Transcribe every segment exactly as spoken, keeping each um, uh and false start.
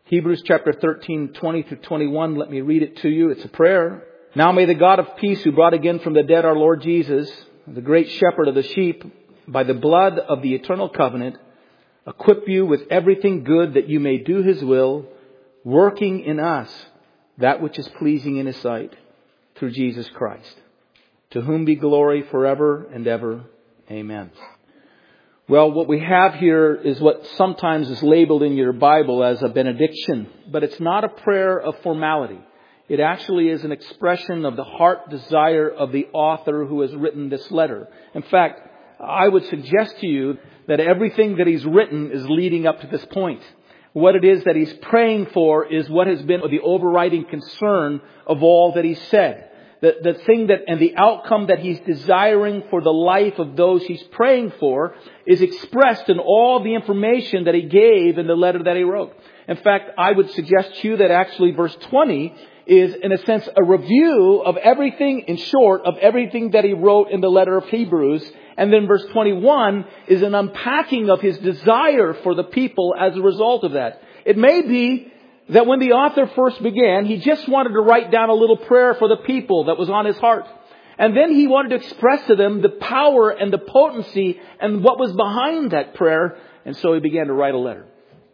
Hebrews chapter thirteen, twenty through twenty-one. Let me read it to you. It's a prayer. Now may the God of peace, who brought again from the dead our Lord Jesus, the great shepherd of the sheep, by the blood of the eternal covenant, equip you with everything good that you may do His will, working in us that which is pleasing in His sight, through Jesus Christ, to whom be glory forever and ever. Amen. Well, what we have here is what sometimes is labeled in your Bible as a benediction, but it's not a prayer of formality. It actually is an expression of the heart desire of the author who has written this letter. In fact, I would suggest to you that everything that he's written is leading up to this point. What it is that he's praying for is what has been the overriding concern of all that he's said. The, the thing that and the outcome that he's desiring for the life of those he's praying for is expressed in all the information that he gave in the letter that he wrote. In fact, I would suggest to you that actually verse twenty is, in a sense, a review of everything, in short, of everything that he wrote in the letter of Hebrews. And then verse twenty-one is an unpacking of his desire for the people as a result of that. It may be that when the author first began, he just wanted to write down a little prayer for the people that was on his heart. And then he wanted to express to them the power and the potency and what was behind that prayer. And so he began to write a letter.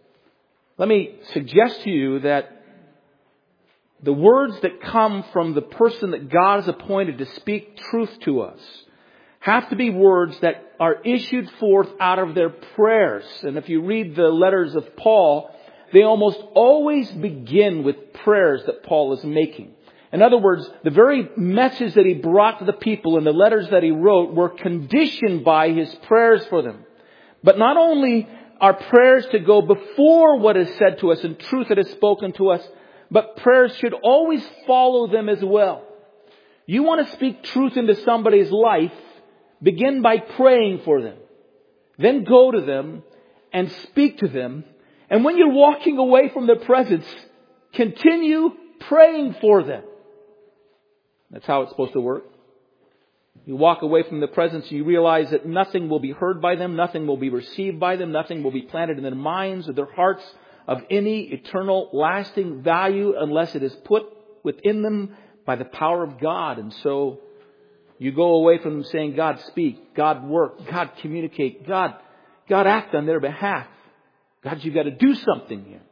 Let me suggest to you that the words that come from the person that God has appointed to speak truth to us have to be words that are issued forth out of their prayers. And if you read the letters of Paul, they almost always begin with prayers that Paul is making. In other words, the very message that he brought to the people in the letters that he wrote were conditioned by his prayers for them. But not only are prayers to go before what is said to us and truth that is spoken to us, but prayers should always follow them as well. You want to speak truth into somebody's life, begin by praying for them. Then go to them and speak to them. And when you're walking away from their presence, continue praying for them. That's how it's supposed to work. You walk away from the presence and you realize that nothing will be heard by them, nothing will be received by them, nothing will be planted in their minds or their hearts of any eternal, lasting value unless it is put within them by the power of God. And so you go away from them saying, God speak, God work, God communicate, God, God act on their behalf. God, you've got to do something here.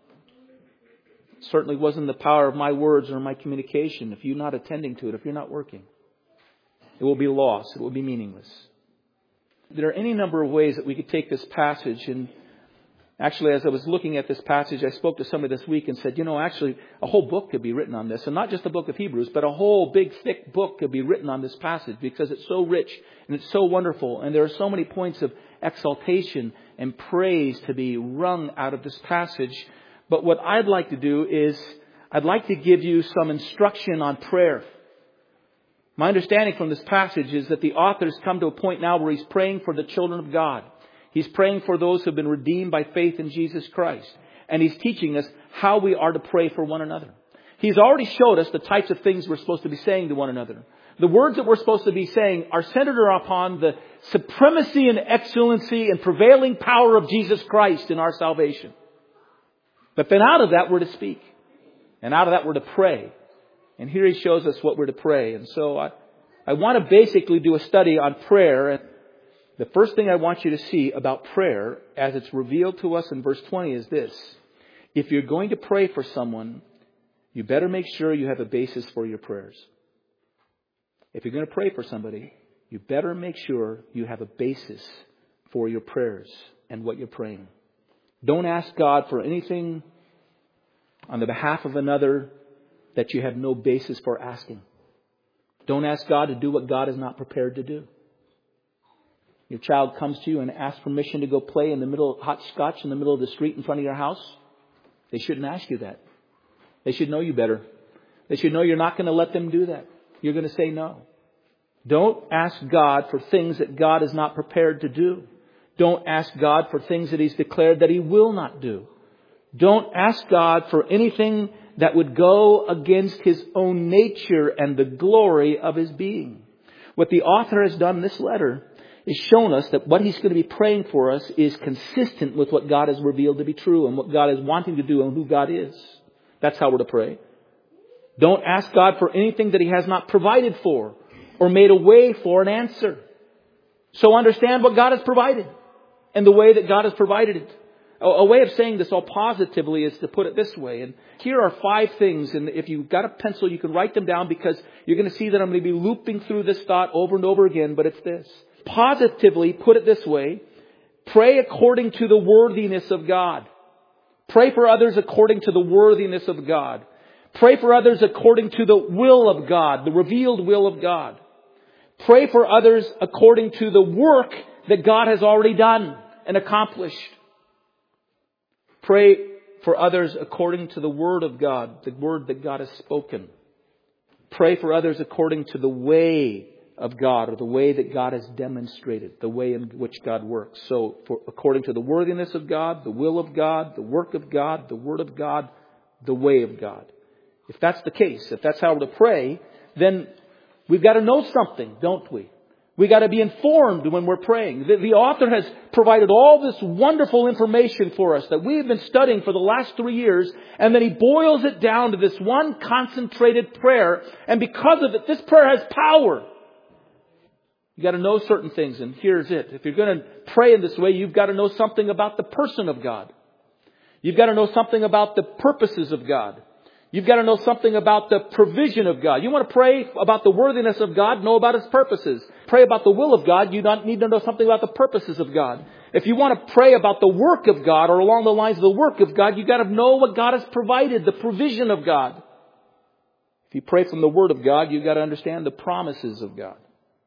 It certainly wasn't the power of my words or my communication. If you're not attending to it, if you're not working, it will be lost. It will be meaningless. There are any number of ways that we could take this passage. And actually, as I was looking at this passage, I spoke to somebody this week and said, you know, actually, a whole book could be written on this. And not just the book of Hebrews, but a whole big, thick book could be written on this passage because it's so rich and it's so wonderful. And there are so many points of exaltation and praise to be wrung out of this passage. But what I'd like to do is I'd like to give you some instruction on prayer. My understanding from this passage is that the author has come to a point now where he's praying for the children of God. He's praying for those who have been redeemed by faith in Jesus Christ. And he's teaching us how we are to pray for one another. He's already showed us the types of things we're supposed to be saying to one another. The words that we're supposed to be saying are centered upon the supremacy and excellency and prevailing power of Jesus Christ in our salvation. But then out of that, we're to speak. And out of that, we're to pray. And here he shows us what we're to pray. And so I, I want to basically do a study on prayer. And the first thing I want you to see about prayer, as it's revealed to us in verse twenty, is this. If you're going to pray for someone, you better make sure you have a basis for your prayers. If you're going to pray for somebody, you better make sure you have a basis for your prayers and what you're praying. Don't ask God for anything on the behalf of another that you have no basis for asking. Don't ask God to do what God is not prepared to do. Your child comes to you and asks permission to go play in the middle of hot scotch in the middle of the street in front of your house. They shouldn't ask you that. They should know you better. They should know you're not going to let them do that. You're going to say no. Don't ask God for things that God is not prepared to do. Don't ask God for things that He's declared that He will not do. Don't ask God for anything that would go against His own nature and the glory of His being. What the author has done in this letter is shown us that what He's going to be praying for us is consistent with what God has revealed to be true and what God is wanting to do and who God is. That's how we're to pray. Don't ask God for anything that He has not provided for or made a way for an answer. So understand what God has provided and the way that God has provided it. A way of saying this all positively is to put it this way. And here are five things. And if you've got a pencil, you can write them down because you're going to see that I'm going to be looping through this thought over and over again. But it's this. Positively, put it this way. Pray according to the worthiness of God. Pray for others according to the worthiness of God. Pray for others according to the will of God, the revealed will of God. Pray for others according to the work that God has already done and accomplished. Pray for others according to the Word of God, the Word that God has spoken. Pray for others according to the way of God, or the way that God has demonstrated, the way in which God works. So, for, according to the worthiness of God, the will of God, the work of God, the Word of God, the way of God. If that's the case, if that's how we're to pray, then we've got to know something, don't we? We've got to be informed when we're praying. The, the author has provided all this wonderful information for us that we have been studying for the last three years. And then he boils it down to this one concentrated prayer. And because of it, this prayer has power. You've got to know certain things. And here's it. If you're going to pray in this way, you've got to know something about the person of God. You've got to know something about the purposes of God. You've got to know something about the provision of God. You want to pray about the worthiness of God, know about His purposes. Pray about the will of God, you don't need to know something about the purposes of God. If you want to pray about the work of God or along the lines of the work of God, you've got to know what God has provided, the provision of God. If you pray from the Word of God, you've got to understand the promises of God.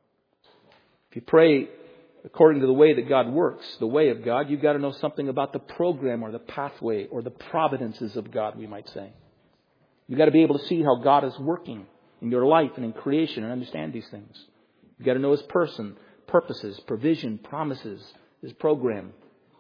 If you pray according to the way that God works, the way of God, you've got to know something about the program or the pathway or the providences of God, we might say. You've got to be able to see how God is working in your life and in creation and understand these things. You've got to know His person, purposes, provision, promises, His program.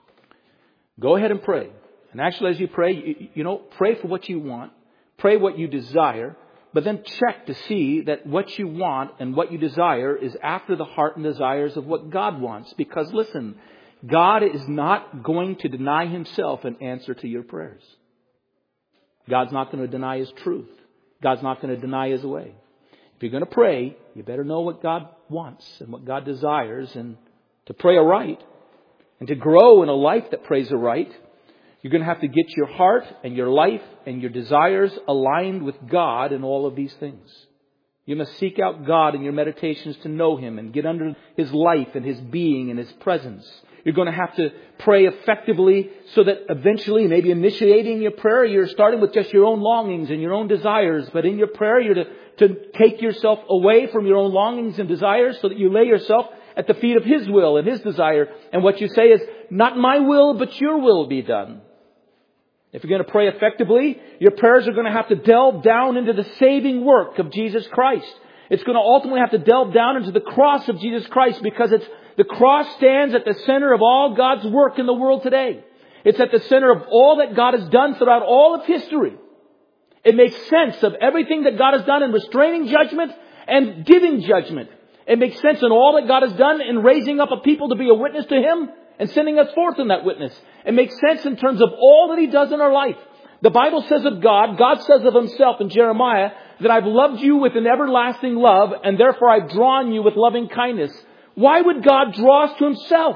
Go ahead and pray. And actually, as you pray, you, you know, pray for what you want. Pray what you desire. But then check to see that what you want and what you desire is after the heart and desires of what God wants. Because listen, God is not going to deny Himself an answer to your prayers. God's not going to deny His truth. God's not going to deny His way. If you're going to pray, you better know what God wants and what God desires. And to pray aright and to grow in a life that prays aright, you're going to have to get your heart and your life and your desires aligned with God in all of these things. You must seek out God in your meditations to know Him and get under His life and His being and His presence. You're going to have to pray effectively so that eventually, maybe initiating your prayer, you're starting with just your own longings and your own desires. But in your prayer, you're to, to take yourself away from your own longings and desires so that you lay yourself at the feet of His will and His desire. And what you say is, not my will, but your will be done. If you're going to pray effectively, your prayers are going to have to delve down into the saving work of Jesus Christ. It's going to ultimately have to delve down into the cross of Jesus Christ, because it's the cross stands at the center of all God's work in the world today. It's at the center of all that God has done throughout all of history. It makes sense of everything that God has done in restraining judgment and giving judgment. It makes sense in all that God has done in raising up a people to be a witness to Him and sending us forth in that witness. It makes sense in terms of all that He does in our life. The Bible says of God, God says of Himself in Jeremiah, that I've loved you with an everlasting love, and therefore I've drawn you with loving kindness. Why would God draw us to Himself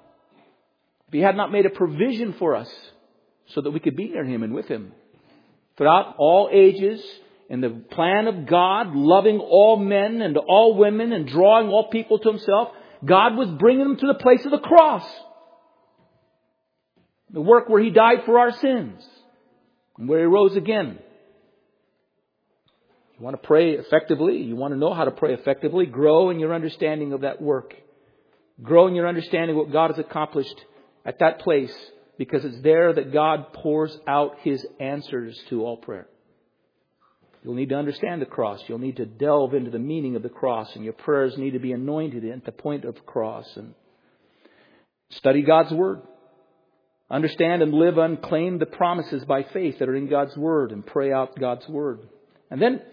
if He had not made a provision for us so that we could be near Him and with Him? Throughout all ages, in the plan of God, loving all men and all women and drawing all people to Himself, God was bringing them to the place of the cross. The work where He died for our sins and where He rose again. You want to pray effectively? You want to know how to pray effectively? Grow in your understanding of that work. Grow in your understanding of what God has accomplished at that place, because it's there that God pours out His answers to all prayer. You'll need to understand the cross. You'll need to delve into the meaning of the cross, and your prayers need to be anointed at the point of the cross. And study God's Word. Understand and live and claim the promises by faith that are in God's Word, and pray out God's Word. And then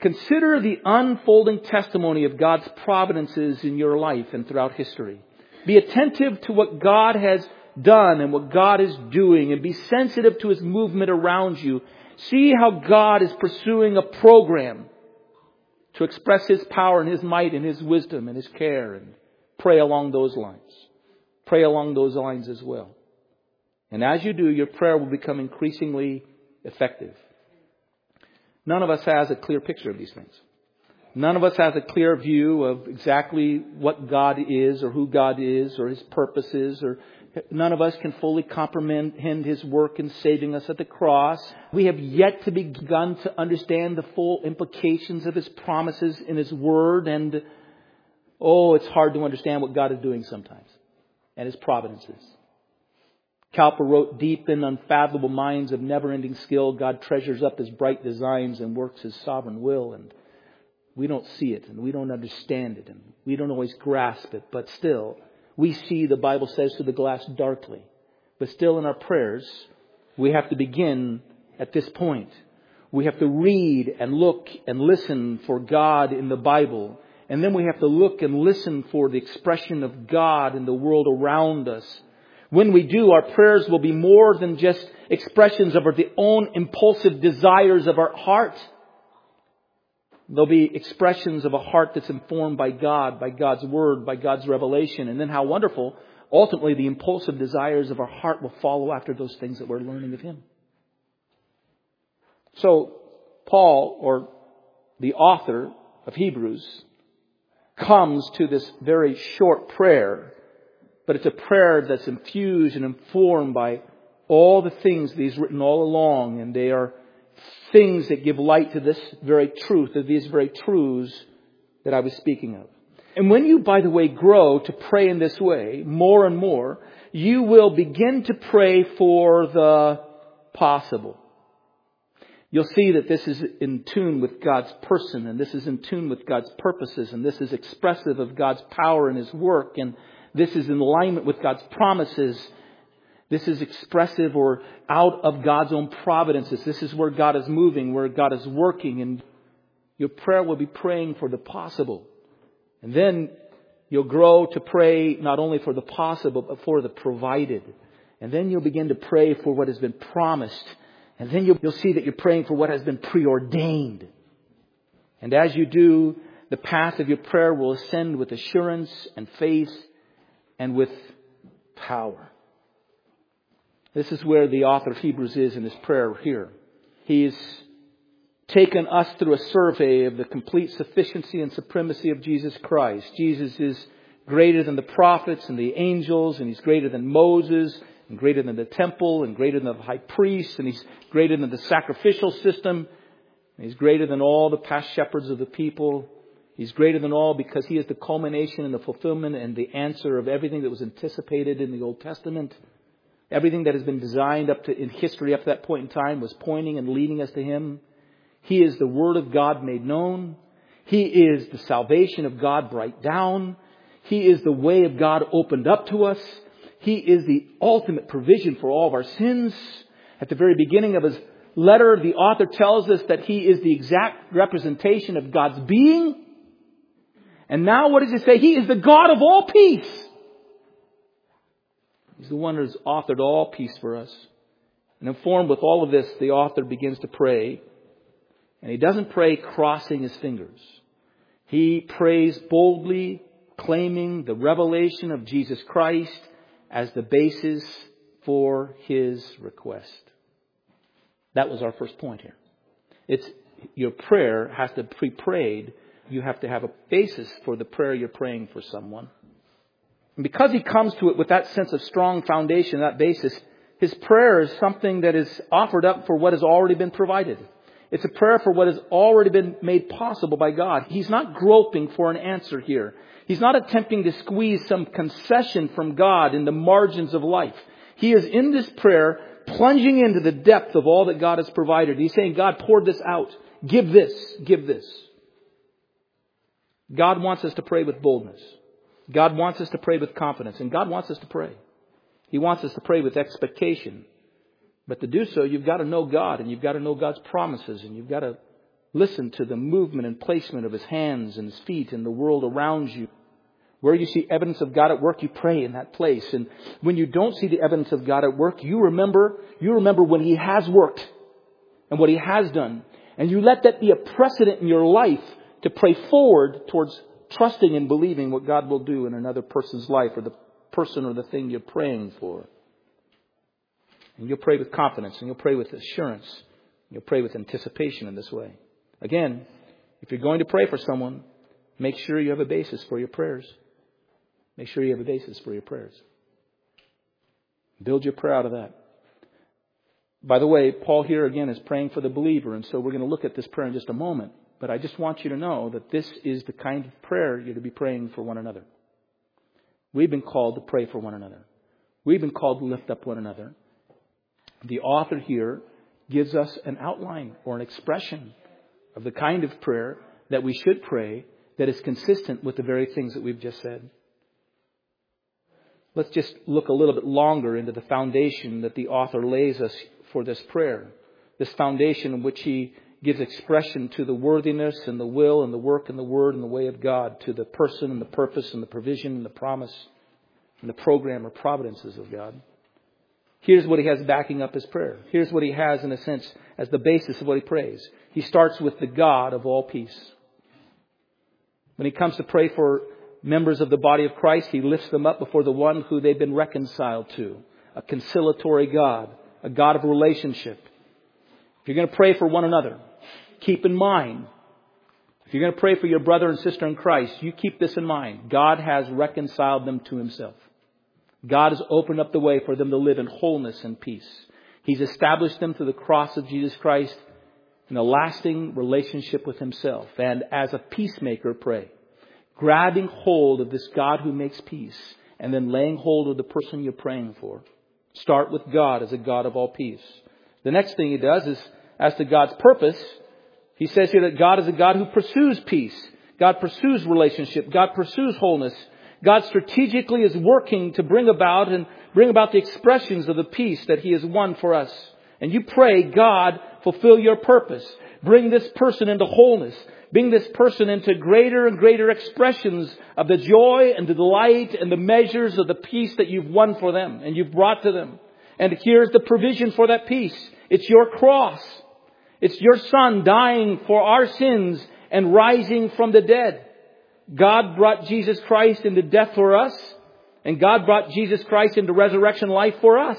Consider the unfolding testimony of God's providences in your life and throughout history. Be attentive to what God has done and what God is doing, and be sensitive to His movement around you. See how God is pursuing a program to express His power and His might and His wisdom and His care, and pray along those lines. Pray along those lines as well. And as you do, your prayer will become increasingly effective. None of us has a clear picture of these things. None of us has a clear view of exactly what God is or who God is or His purposes. Or none of us can fully comprehend His work in saving us at the cross. We have yet to begun to understand the full implications of His promises in His Word. And oh, it's hard to understand what God is doing sometimes and His providences. Cowper wrote, deep in unfathomable minds of never-ending skill, God treasures up His bright designs and works His sovereign will. And we don't see it, and we don't understand it, and we don't always grasp it. But still, we see, the Bible says, through the glass darkly. But still in our prayers, we have to begin at this point. We have to read and look and listen for God in the Bible. And then we have to look and listen for the expression of God in the world around us. When we do, our prayers will be more than just expressions of our own impulsive desires of our heart. They'll be expressions of a heart that's informed by God, by God's Word, by God's revelation. And then how wonderful, ultimately, the impulsive desires of our heart will follow after those things that we're learning of Him. So, Paul, or the author of Hebrews, comes to this very short prayer. But it's a prayer that's infused and informed by all the things that He's written all along. And they are things that give light to this very truth, to these very truths that I was speaking of. And when you, by the way, grow to pray in this way, more and more, you will begin to pray for the possible. You'll see that this is in tune with God's person, and this is in tune with God's purposes, and this is expressive of God's power and His work, and this is in alignment with God's promises. This is expressive or out of God's own providences. This is where God is moving, where God is working. And your prayer will be praying for the possible. And then you'll grow to pray not only for the possible, but for the provided. And then you'll begin to pray for what has been promised. And then you'll, you'll see that you're praying for what has been preordained. And as you do, the path of your prayer will ascend with assurance and faith and with power. This is where the author of Hebrews is in his prayer here. He's taken us through a survey of the complete sufficiency and supremacy of Jesus Christ. Jesus is greater than the prophets and the angels, and He's greater than Moses, and greater than the temple, and greater than the high priest, and He's greater than the sacrificial system, and He's greater than all the past shepherds of the people. He's greater than all because He is the culmination and the fulfillment and the answer of everything that was anticipated in the Old Testament. Everything that has been designed up to in history up to that point in time was pointing and leading us to Him. He is the Word of God made known. He is the salvation of God brought down. He is the way of God opened up to us. He is the ultimate provision for all of our sins. At the very beginning of his letter, the author tells us that He is the exact representation of God's being. And now what does He say? He is the God of all peace. He's the one who has authored all peace for us. And informed with all of this, the author begins to pray. And he doesn't pray crossing his fingers. He prays boldly, claiming the revelation of Jesus Christ as the basis for his request. That was our first point here. It's your prayer has to be prayed. You have to have a basis for the prayer you're praying for someone. And because he comes to it with that sense of strong foundation, that basis, his prayer is something that is offered up for what has already been provided. It's a prayer for what has already been made possible by God. He's not groping for an answer here. He's not attempting to squeeze some concession from God in the margins of life. He is in this prayer plunging into the depth of all that God has provided. He's saying, God, pour this out. Give this. Give this. God wants us to pray with boldness. God wants us to pray with confidence. And God wants us to pray. He wants us to pray with expectation. But to do so, you've got to know God, and you've got to know God's promises, and you've got to Listen to the movement and placement of His hands and His feet and the world around you. Where you see evidence of God at work, you pray in that place. And when you don't see the evidence of God at work, you remember, you remember when He has worked and what He has done. And you let that be a precedent in your life to pray forward towards trusting and believing what God will do in another person's life or the person or the thing you're praying for. And you'll pray with confidence and you'll pray with assurance. You'll pray with anticipation in this way. Again, if you're going to pray for someone, make sure you have a basis for your prayers. Make sure you have a basis for your prayers. Build your prayer out of that. By the way, Paul here again is praying for the believer, and so we're going to look at this prayer in just a moment. But I just want you to know that this is the kind of prayer you're to be praying for one another. We've been called to pray for one another. We've been called to lift up one another. The author here gives us an outline or an expression of the kind of prayer that we should pray that is consistent with the very things that we've just said. Let's just look a little bit longer into the foundation that the author lays us for this prayer. This foundation in which he gives expression to the worthiness and the will and the work and the word and the way of God, to the person and the purpose and the provision and the promise and the program or providences of God. Here's what he has backing up his prayer. Here's what he has, in a sense, as the basis of what he prays. He starts with the God of all peace. When he comes to pray for members of the body of Christ, he lifts them up before the one who they've been reconciled to. A conciliatory God. A God of relationship. If you're going to pray for one another, keep in mind, if you're going to pray for your brother and sister in Christ, you keep this in mind. God has reconciled them to Himself. God has opened up the way for them to live in wholeness and peace. He's established them through the cross of Jesus Christ in a lasting relationship with Himself. And as a peacemaker, pray. Grabbing hold of this God who makes peace and then laying hold of the person you're praying for. Start with God as a God of all peace. The next thing he does is, as to God's purpose, he says here that God is a God who pursues peace. God pursues relationship. God pursues wholeness. God strategically is working to bring about and bring about the expressions of the peace that He has won for us. And you pray, God, fulfill your purpose. Bring this person into wholeness. Bring this person into greater and greater expressions of the joy and the delight and the measures of the peace that you've won for them and you've brought to them. And here's the provision for that peace. It's your cross. It's your Son dying for our sins and rising from the dead. God brought Jesus Christ into death for us. And God brought Jesus Christ into resurrection life for us.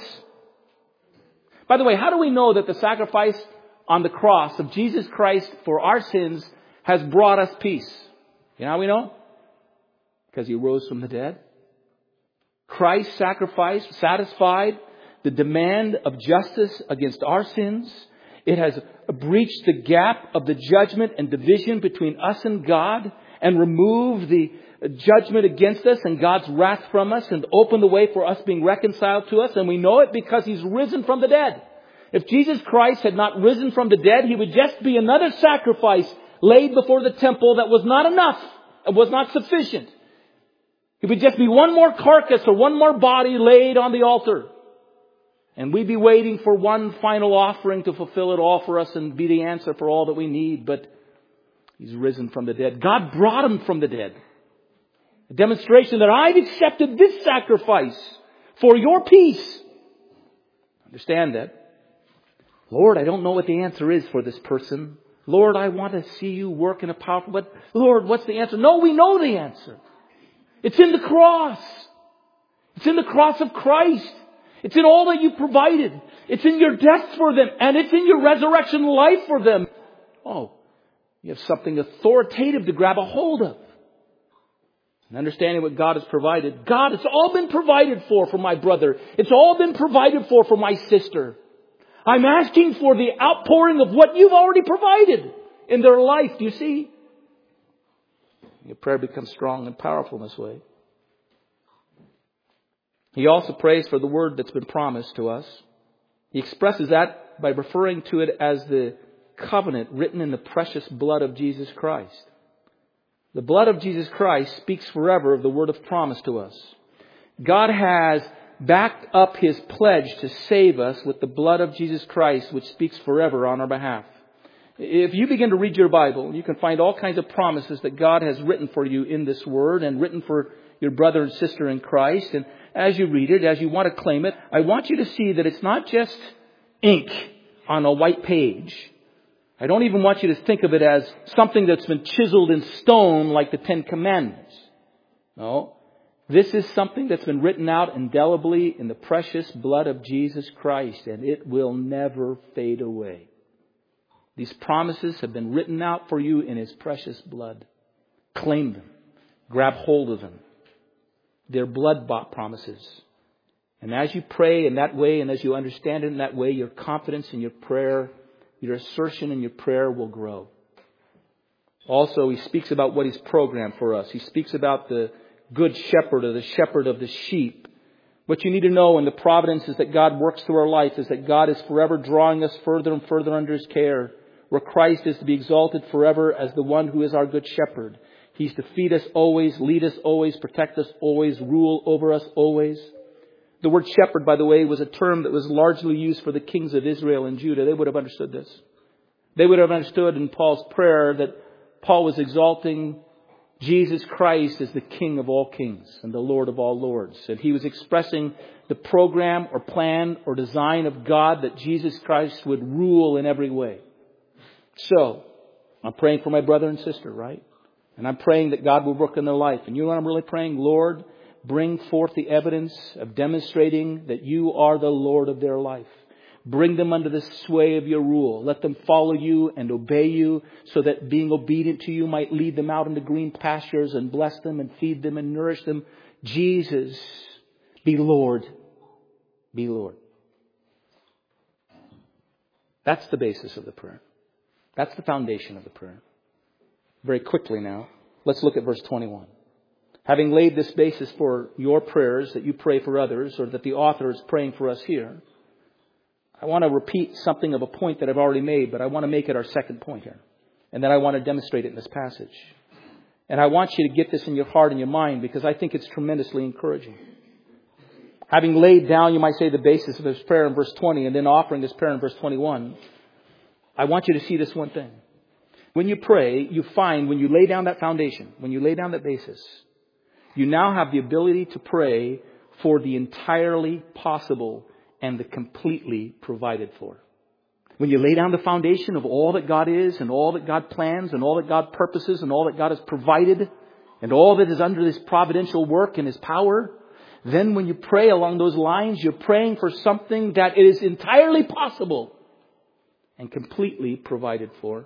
By the way, how do we know that the sacrifice on the cross of Jesus Christ for our sins has brought us peace? You know how we know? Because He rose from the dead. Christ's sacrifice satisfied the demand of justice against our sins. It has breached the gap of the judgment and division between us and God and removed the judgment against us and God's wrath from us and opened the way for us being reconciled to us. And we know it because He's risen from the dead. If Jesus Christ had not risen from the dead, He would just be another sacrifice laid before the temple that was not enough. It was not sufficient. It would just be one more carcass or one more body laid on the altar. And we'd be waiting for one final offering to fulfill it all for us and be the answer for all that we need. But He's risen from the dead. God brought Him from the dead. A demonstration that I've accepted this sacrifice for your peace. Understand that. Lord, I don't know what the answer is for this person. Lord, I want to see You work in a powerful... But Lord, what's the answer? No, we know the answer. It's in the cross. It's in the cross of Christ. It's in all that You provided. It's in Your death for them. And it's in Your resurrection life for them. Oh, you have something authoritative to grab a hold of. And understanding what God has provided. God, it's all been provided for for my brother. It's all been provided for for my sister. I'm asking for the outpouring of what You've already provided in their life. Do you see? Your prayer becomes strong and powerful in this way. He also prays for the word that's been promised to us. He expresses that by referring to it as the covenant written in the precious blood of Jesus Christ. The blood of Jesus Christ speaks forever of the word of promise to us. God has backed up His pledge to save us with the blood of Jesus Christ, which speaks forever on our behalf. If you begin to read your Bible, you can find all kinds of promises that God has written for you in this Word and written for your brother and sister in Christ. And as you read it, as you want to claim it, I want you to see that it's not just ink on a white page. I don't even want you to think of it as something that's been chiseled in stone like the Ten Commandments. No. This is something that's been written out indelibly in the precious blood of Jesus Christ, and it will never fade away. These promises have been written out for you in His precious blood. Claim them. Grab hold of them. They're blood-bought promises. And as you pray in that way and as you understand it in that way, your confidence in your prayer, your assertion in your prayer will grow. Also, he speaks about what He's programmed for us. He speaks about the good shepherd or the shepherd of the sheep. What you need to know in the providences that God works through our life is that God is forever drawing us further and further under His care, where Christ is to be exalted forever as the one who is our good shepherd. He's to feed us always, lead us always, protect us always, rule over us always. The word shepherd, by the way, was a term that was largely used for the kings of Israel and Judah. They would have understood this. They would have understood in Paul's prayer that Paul was exalting Jesus Christ as the King of all kings and the Lord of all lords. And he was expressing the program or plan or design of God that Jesus Christ would rule in every way. So, I'm praying for my brother and sister, right? And I'm praying that God will work in their life. And you know what I'm really praying? Lord, bring forth the evidence of demonstrating that you are the Lord of their life. Bring them under the sway of your rule. Let them follow you and obey you so that being obedient to you might lead them out into green pastures and bless them and feed them and nourish them. Jesus, be Lord. Be Lord. That's the basis of the prayer. That's the foundation of the prayer. Very quickly now, let's look at verse twenty-one. Having laid this basis for your prayers that you pray for others, or that the author is praying for us here, I want to repeat something of a point that I've already made, but I want to make it our second point here. And then I want to demonstrate it in this passage. And I want you to get this in your heart and your mind because I think it's tremendously encouraging. Having laid down, you might say, the basis of his prayer in verse twenty and then offering this prayer in verse twenty-one, I want you to see this one thing. When you pray, you find when you lay down that foundation, when you lay down that basis, you now have the ability to pray for the entirely possible and the completely provided for. When you lay down the foundation of all that God is and all that God plans and all that God purposes and all that God has provided and all that is under His providential work and His power, then when you pray along those lines, you're praying for something that is entirely possible and completely provided for.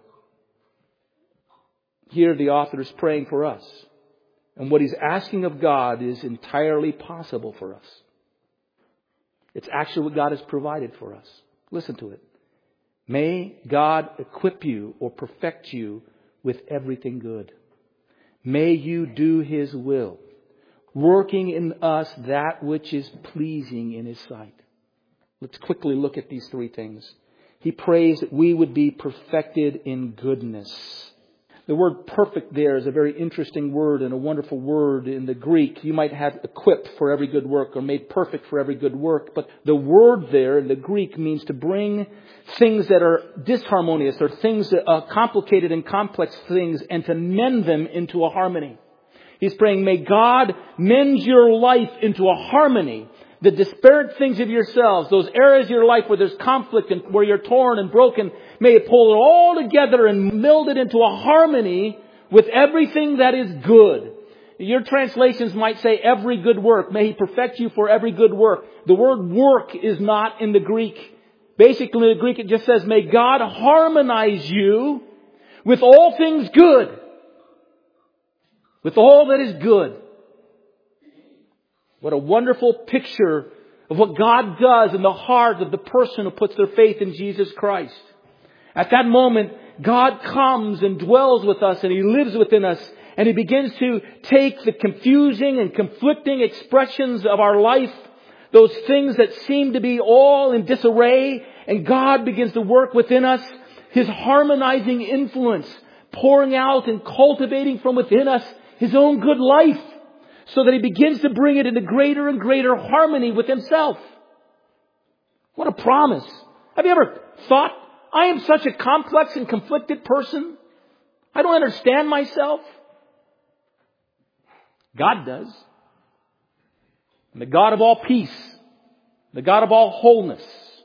Here the author is praying for us. And what he's asking of God is entirely possible for us. It's actually what God has provided for us. Listen to it. May God equip you or perfect you with everything good. May you do His will, working in us that which is pleasing in His sight. Let's quickly look at these three things. He prays that we would be perfected in goodness. The word perfect there is a very interesting word and a wonderful word in the Greek. You might have equipped for every good work or made perfect for every good work. But the word there in the Greek means to bring things that are disharmonious or things that are complicated and complex things and to mend them into a harmony. He's praying, may God mend your life into a harmony. The disparate things of yourselves, those areas of your life where there's conflict and where you're torn and broken, may it pull it all together and meld it into a harmony with everything that is good. Your translations might say every good work. May He perfect you for every good work. The word work is not in the Greek. Basically in the Greek it just says, may God harmonize you with all things good. With all that is good. What a wonderful picture of what God does in the heart of the person who puts their faith in Jesus Christ. At that moment, God comes and dwells with us and He lives within us. And He begins to take the confusing and conflicting expressions of our life, those things that seem to be all in disarray, and God begins to work within us His harmonizing influence, pouring out and cultivating from within us His own good life, so that He begins to bring it into greater and greater harmony with Himself. What a promise. Have you ever thought I am such a complex and conflicted person. I don't understand myself. God does. And the God of all peace, the God of all wholeness,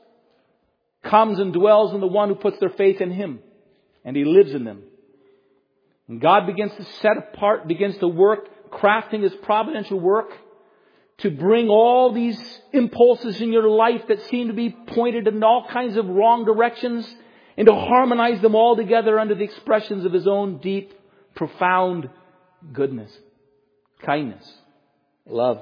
comes and dwells in the one who puts their faith in Him. And He lives in them. And God begins to set apart, begins to work, crafting His providential work to bring all these impulses in your life that seem to be pointed in all kinds of wrong directions and to harmonize them all together under the expressions of His own deep, profound goodness, kindness, love.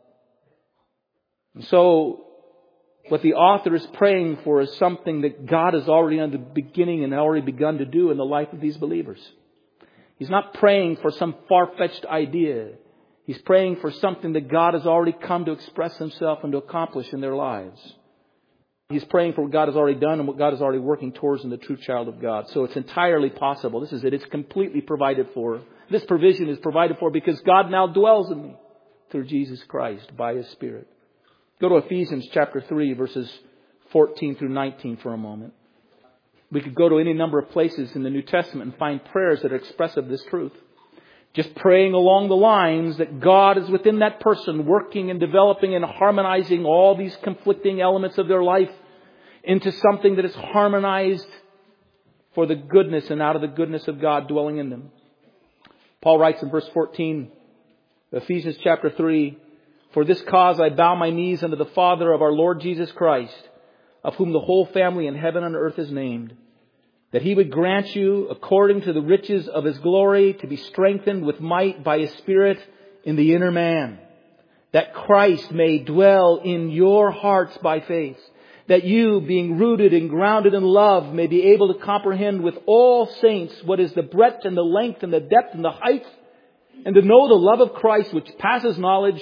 And so what the author is praying for is something that God has already in the beginning and already begun to do in the life of these believers. He's not praying for some far-fetched idea. He's praying for something that God has already come to express Himself and to accomplish in their lives. He's praying for what God has already done and what God is already working towards in the true child of God. So it's entirely possible. This is it. It's completely provided for. This provision is provided for because God now dwells in me through Jesus Christ by His Spirit. Go to Ephesians chapter three, verses fourteen through nineteen for a moment. We could go to any number of places in the New Testament and find prayers that are expressive of this truth. Just praying along the lines that God is within that person, working and developing and harmonizing all these conflicting elements of their life into something that is harmonized for the goodness and out of the goodness of God dwelling in them. Paul writes in verse fourteen, Ephesians chapter three, "For this cause I bow my knees unto the Father of our Lord Jesus Christ, of whom the whole family in heaven and earth is named, that He would grant you, according to the riches of His glory, to be strengthened with might by His Spirit in the inner man, that Christ may dwell in your hearts by faith, that you, being rooted and grounded in love, may be able to comprehend with all saints what is the breadth and the length and the depth and the height, and to know the love of Christ which passes knowledge,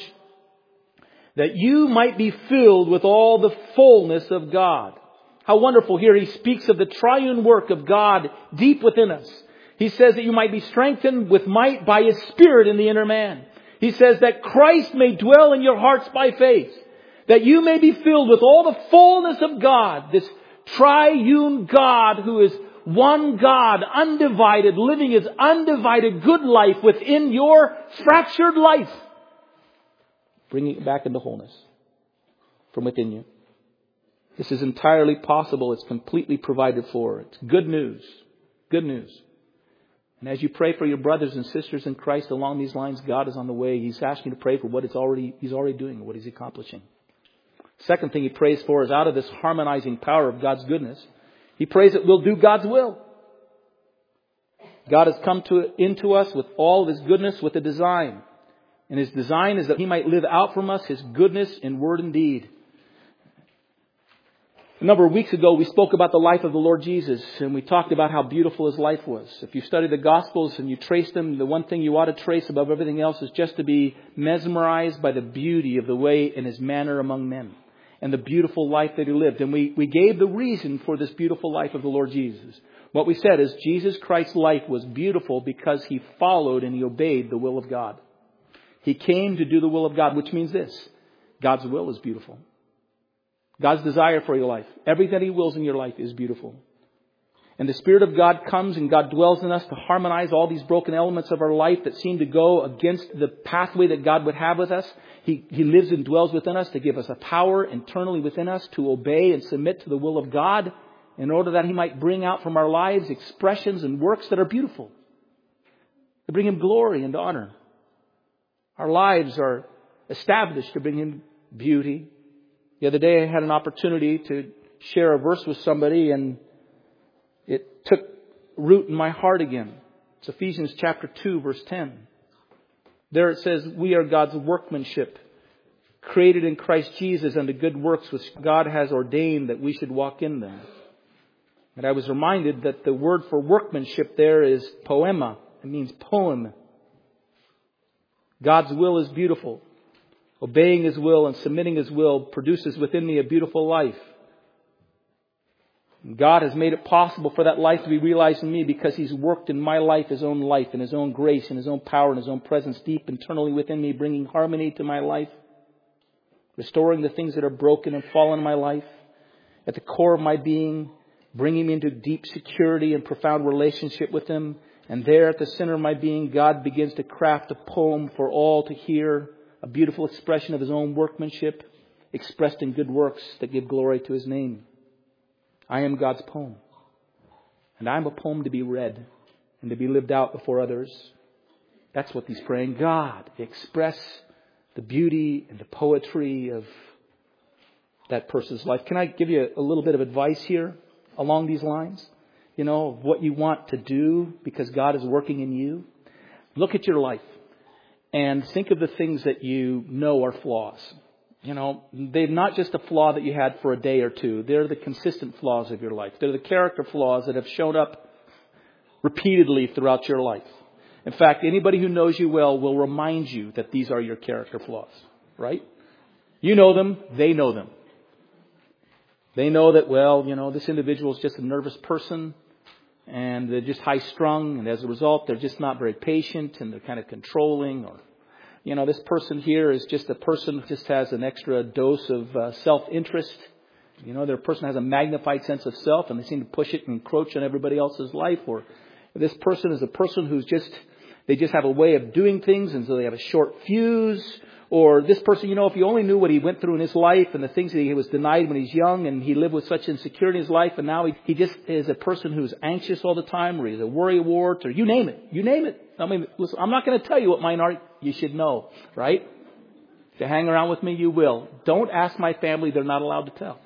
that you might be filled with all the fullness of God." How wonderful. Here He speaks of the triune work of God deep within us. He says that you might be strengthened with might by His Spirit in the inner man. He says that Christ may dwell in your hearts by faith, that you may be filled with all the fullness of God, this triune God who is one God, undivided, living His undivided good life within your fractured life, bringing it back into wholeness from within you. This is entirely possible. It's completely provided for. It's good news. Good news. And as you pray for your brothers and sisters in Christ along these lines, God is on the way. He's asking you to pray for what it's already, He's already doing, what He's accomplishing. Second thing He prays for is out of this harmonizing power of God's goodness, He prays that we'll do God's will. God has come to, into us with all of His goodness with a design. And His design is that He might live out from us His goodness in word and deed. A number of weeks ago, we spoke about the life of the Lord Jesus, and we talked about how beautiful His life was. If you study the Gospels and you trace them, the one thing you ought to trace above everything else is just to be mesmerized by the beauty of the way and His manner among men and the beautiful life that He lived. And we, we gave the reason for this beautiful life of the Lord Jesus. What we said is Jesus Christ's life was beautiful because He followed and He obeyed the will of God. He came to do the will of God, which means this: God's will is beautiful. God's desire for your life, everything that He wills in your life is beautiful. And the Spirit of God comes and God dwells in us to harmonize all these broken elements of our life that seem to go against the pathway that God would have with us. He, he lives and dwells within us to give us a power internally within us to obey and submit to the will of God in order that He might bring out from our lives expressions and works that are beautiful, to bring Him glory and honor. Our lives are established to bring Him beauty. The other day I had an opportunity to share a verse with somebody and it took root in my heart again. It's Ephesians chapter two, verse ten. There it says, "We are God's workmanship, created in Christ Jesus unto good works which God has ordained that we should walk in them." And I was reminded that the word for workmanship there is poema. It means poem. God's will is beautiful. Obeying His will and submitting His will produces within me a beautiful life. And God has made it possible for that life to be realized in me because He's worked in my life His own life and His own grace and His own power and His own presence deep internally within me, bringing harmony to my life, restoring the things that are broken and fallen in my life, at the core of my being, bring him into deep security and profound relationship with him. And there at the center of my being, God begins to craft a poem for all to hear, a beautiful expression of his own workmanship, expressed in good works that give glory to his name. I am God's poem. And I'm a poem to be read and to be lived out before others. That's what he's praying. God, express the beauty and the poetry of that person's life. Can I give you a little bit of advice here along these lines? You know, of what you want to do because God is working in you. Look at your life and think of the things that you know are flaws. You know, they're not just a flaw that you had for a day or two. They're the consistent flaws of your life. They're the character flaws that have shown up repeatedly throughout your life. In fact, anybody who knows you well will remind you that these are your character flaws, right? You know them. They know them. They know that, well, you know, this individual is just a nervous person and they're just high strung. And as a result, they're just not very patient and they're kind of controlling. Or, you know, this person here is just a person who just has an extra dose of uh, self-interest. You know, their person has a magnified sense of self and they seem to push it and encroach on everybody else's life. Or this person is a person who's just, they just have a way of doing things and so they have a short fuse. Or this person, you know, if you only knew what he went through in his life and the things that he was denied when he's young and he lived with such insecurity in his life and now he, he just is a person who's anxious all the time or he's a worrywart or you name it. You name it. I mean, listen, I'm not going to tell you what mine are. You should know, right? If you hang around with me, you will. Don't ask my family. They're not allowed to tell.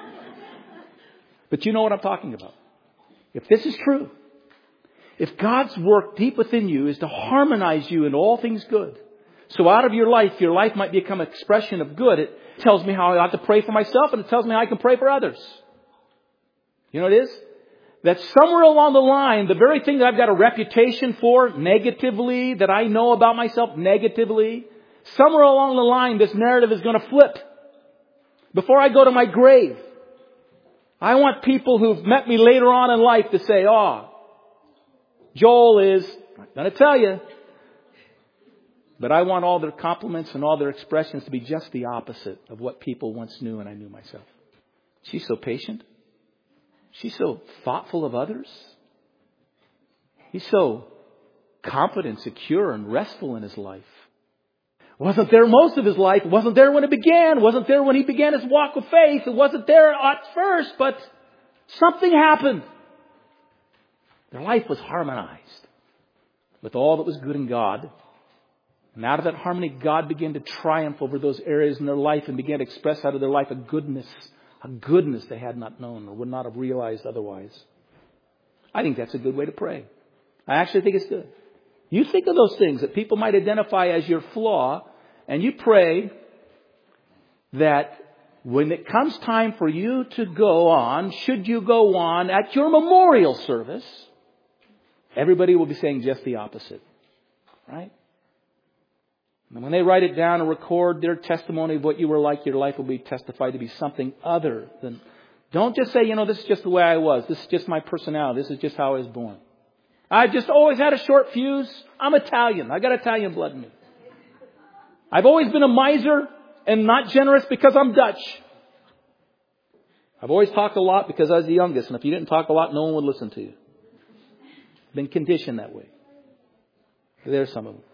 But you know what I'm talking about. If this is true, if God's work deep within you is to harmonize you in all things good, so out of your life, your life might become an expression of good. It tells me how I ought to pray for myself and it tells me how I can pray for others. You know what it is? That somewhere along the line, the very thing that I've got a reputation for negatively, that I know about myself negatively, somewhere along the line, this narrative is going to flip. Before I go to my grave, I want people who've met me later on in life to say, oh, Joel is, I'm going to tell you. But I want all their compliments and all their expressions to be just the opposite of what people once knew and I knew myself. She's so patient. She's so thoughtful of others. He's so confident, secure, and restful in his life. Wasn't there most of his life. Wasn't there when it began. Wasn't there when he began his walk with faith. It wasn't there at first, but something happened. Their life was harmonized with all that was good in God. And out of that harmony, God began to triumph over those areas in their life and began to express out of their life a goodness, a goodness they had not known or would not have realized otherwise. I think that's a good way to pray. I actually think it's good. You think of those things that people might identify as your flaw, and you pray that when it comes time for you to go on, should you go on at your memorial service, everybody will be saying just the opposite. Right? And when they write it down and record their testimony of what you were like, your life will be testified to be something other than... Don't just say, you know, this is just the way I was. This is just my personality. This is just how I was born. I've just always had a short fuse. I'm Italian. I got Italian blood in me. I've always been a miser and not generous because I'm Dutch. I've always talked a lot because I was the youngest. And if you didn't talk a lot, no one would listen to you. Been conditioned that way. There's some of them.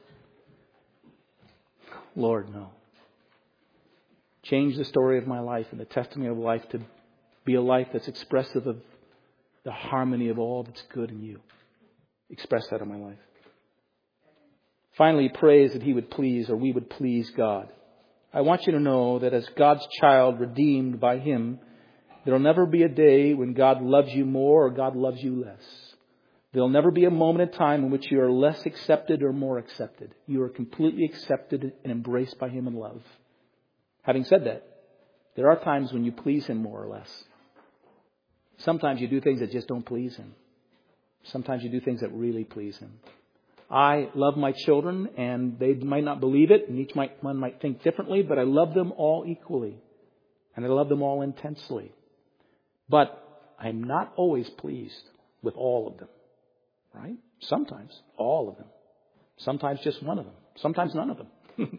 Lord, no. Change the story of my life and the testimony of life to be a life that's expressive of the harmony of all that's good in you. Express that in my life. Finally, he prays that he would please, or we would please God. I want you to know that as God's child redeemed by him, there will never be a day when God loves you more or God loves you less. There will never be a moment in time in which you are less accepted or more accepted. You are completely accepted and embraced by him in love. Having said that, there are times when you please him more or less. Sometimes you do things that just don't please him. Sometimes you do things that really please him. I love my children, and they might not believe it, and each might, one might think differently, but I love them all equally. And I love them all intensely. But I'm not always pleased with all of them. Right? Sometimes all of them. Sometimes just one of them. Sometimes none of them.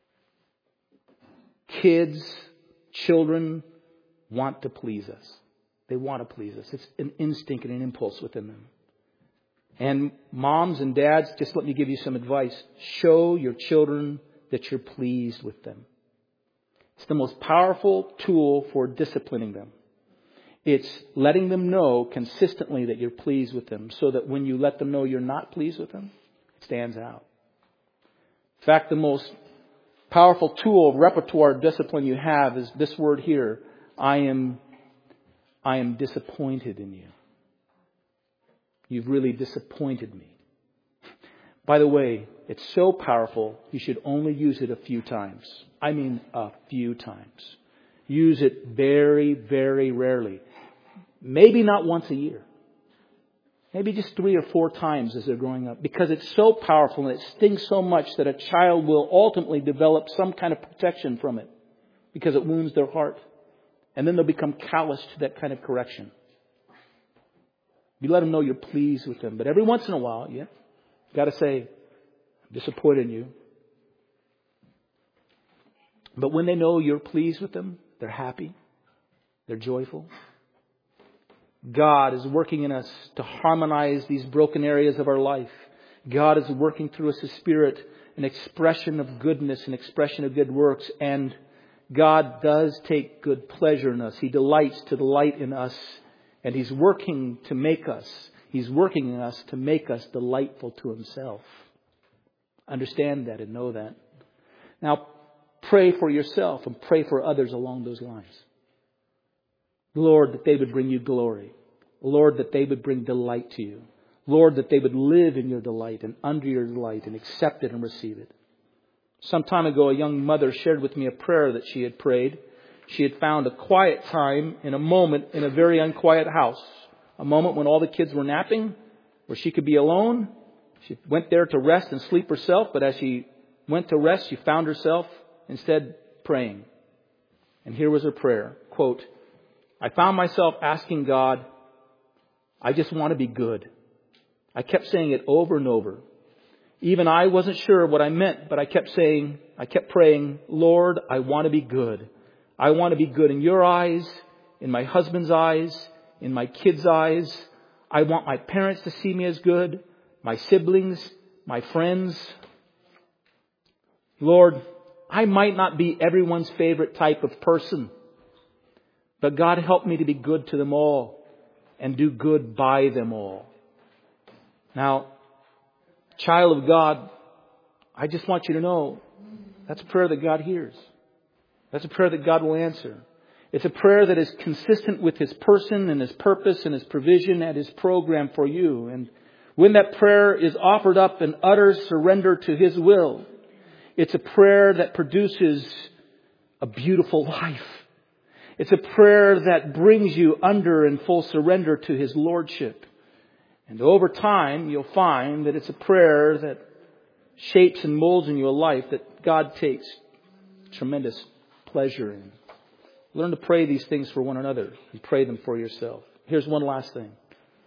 Kids, children want to please us. They want to please us. It's an instinct and an impulse within them. And moms and dads, just let me give you some advice. Show your children that you're pleased with them. It's the most powerful tool for disciplining them. It's letting them know consistently that you're pleased with them, so that when you let them know you're not pleased with them, it stands out. In fact, the most powerful tool of repertoire discipline you have is this word here. I am, I am disappointed in you. You've really disappointed me. By the way, it's so powerful, you should only use it a few times. I mean a few times. Use it very, very rarely. Maybe not once a year. Maybe just three or four times as they're growing up. Because it's so powerful and it stings so much that a child will ultimately develop some kind of protection from it. Because it wounds their heart. And then they'll become callous to that kind of correction. You let them know you're pleased with them. But every once in a while, yeah, you got to say, I'm disappointed in you. But when they know you're pleased with them, they're happy. They're joyful. God is working in us to harmonize these broken areas of our life. God is working through us His Spirit, an expression of goodness, an expression of good works. And God does take good pleasure in us. He delights to delight in us. And He's working to make us, He's working in us to make us delightful to Himself. Understand that and know that. Now, pray for yourself and pray for others along those lines. Lord, that they would bring you glory. Lord, that they would bring delight to you. Lord, that they would live in your delight and under your delight and accept it and receive it. Some time ago, a young mother shared with me a prayer that she had prayed. She had found a quiet time in a moment in a very unquiet house. A moment when all the kids were napping, where she could be alone. She went there to rest and sleep herself, but as she went to rest, she found herself instead praying. And here was her prayer. Quote, I found myself asking God, I just want to be good. I kept saying it over and over. Even I wasn't sure what I meant, but I kept saying, I kept praying, Lord, I want to be good. I want to be good in your eyes, in my husband's eyes, in my kids' eyes. I want my parents to see me as good, my siblings, my friends. Lord, I might not be everyone's favorite type of person, but God, help me to be good to them all and do good by them all. Now, child of God, I just want you to know that's a prayer that God hears. That's a prayer that God will answer. It's a prayer that is consistent with His person and His purpose and His provision and His program for you. And when that prayer is offered up in utter surrender to His will, it's a prayer that produces a beautiful life. It's a prayer that brings you under in full surrender to His Lordship. And over time, you'll find that it's a prayer that shapes and molds in you a life that God takes tremendous pleasure in. Learn to pray these things for one another and pray them for yourself. Here's one last thing.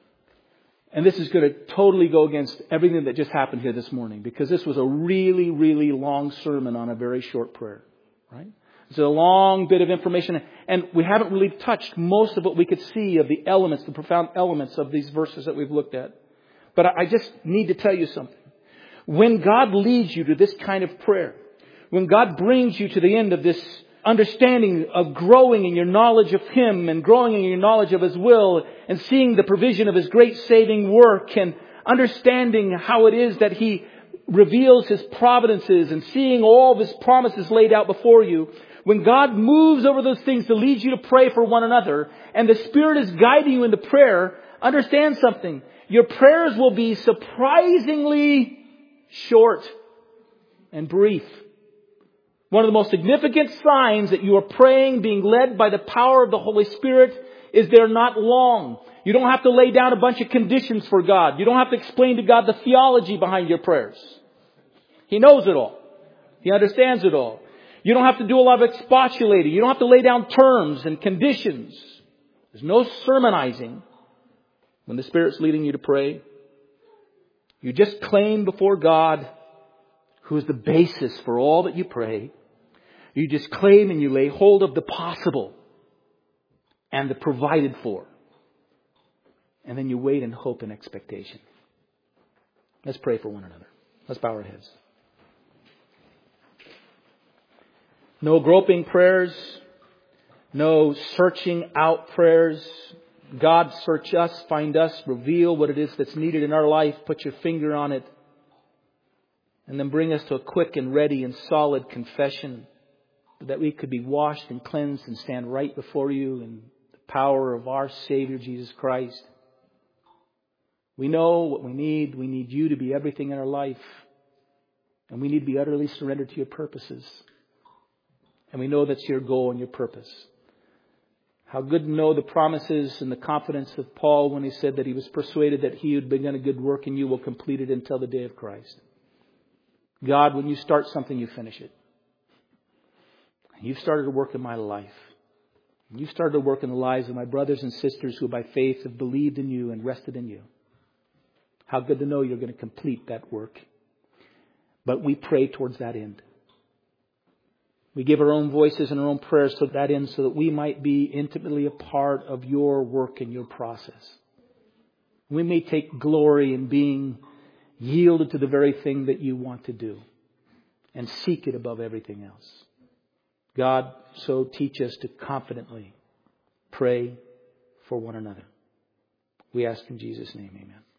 And this is going to totally go against everything that just happened here this morning, because this was a really, really long sermon on a very short prayer. Right? It's a long bit of information, and we haven't really touched most of what we could see of the elements, the profound elements of these verses that we've looked at. But I just need to tell you something. When God leads you to this kind of prayer, when God brings you to the end of this understanding of growing in your knowledge of Him and growing in your knowledge of His will and seeing the provision of His great saving work and understanding how it is that He reveals His providences and seeing all of His promises laid out before you, when God moves over those things to lead you to pray for one another and the Spirit is guiding you into prayer, understand something. Your prayers will be surprisingly short and brief. One of the most significant signs that you are praying, being led by the power of the Holy Spirit, is they're not long. You don't have to lay down a bunch of conditions for God. You don't have to explain to God the theology behind your prayers. He knows it all. He understands it all. You don't have to do a lot of expostulating. You don't have to lay down terms and conditions. There's no sermonizing when the Spirit's leading you to pray. You just claim before God, who is the basis for all that you pray. You just claim and you lay hold of the possible. and the provided for. And then you wait in hope and expectation. Let's pray for one another. Let's bow our heads. No groping prayers. No searching out prayers. God, search us, find us, reveal what it is that's needed in our life. Put your finger on it. And then bring us to a quick and ready and solid confession that we could be washed and cleansed and stand right before you in the power of our Savior, Jesus Christ. We know what we need. We need you to be everything in our life. And we need to be utterly surrendered to your purposes. And we know that's your goal and your purpose. How good to know the promises and the confidence of Paul when he said that he was persuaded that he who had begun a good work in you will complete it until the day of Christ. God, when you start something, you finish it. You've started to work in my life. You've started to work in the lives of my brothers and sisters who by faith have believed in you and rested in you. How good to know you're going to complete that work. But we pray towards that end. We give our own voices and our own prayers to that end so that we might be intimately a part of your work and your process. We may take glory in being yielded to the very thing that you want to do and seek it above everything else. God, so teach us to confidently pray for one another. We ask in Jesus' name, amen.